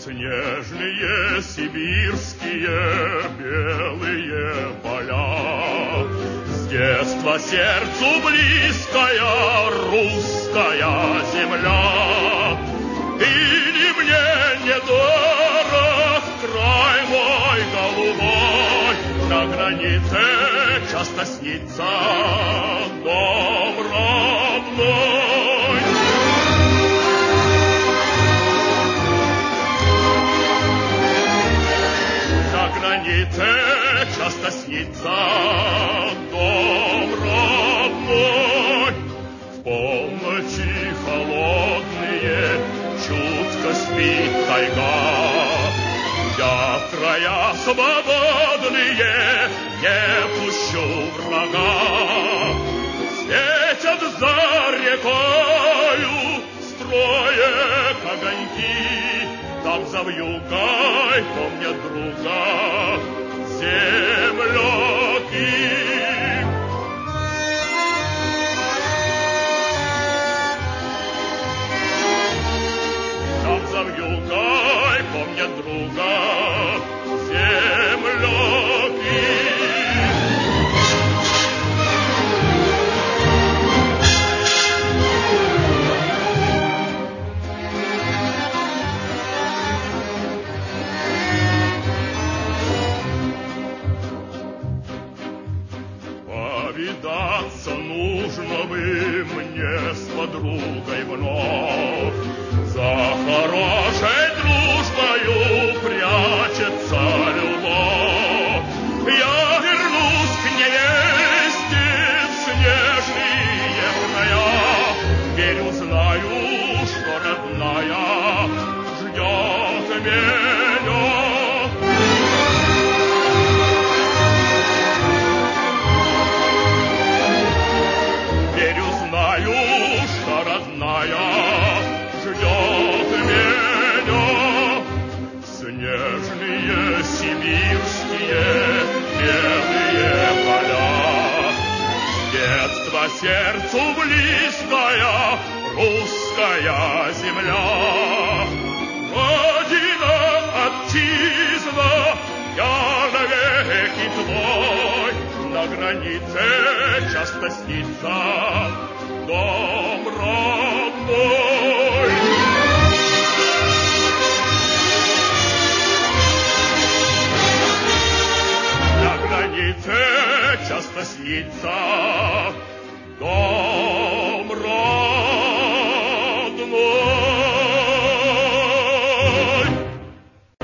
Снежные сибирские белые поля, с детства сердцу близкая русская земля. Или мне недорог край мой голубой, на границе часто снится дом родной. На границе часто снится дом родной. В полночи холодные чутко спит тайга. Я в края свободные не пущу врага. Светят за рекою строек огоньки, там за вьюгой помнят друга земляки. Там за вьюгой помнят друга земляки. Повидаться нужно бы мне с подругой вновь. За хорошей дружбою прячется любовь. Я вернусь к невесте в снежные края. Теперь узнаю, что родная ждет меня. Теперь узнаю, что родная ждет меня. Снежные сибирские белые поля, с детства сердцу близкая русская земля. Родина, отчизна, я навеки твой, на границе часто снится дом родной. На границе часто снится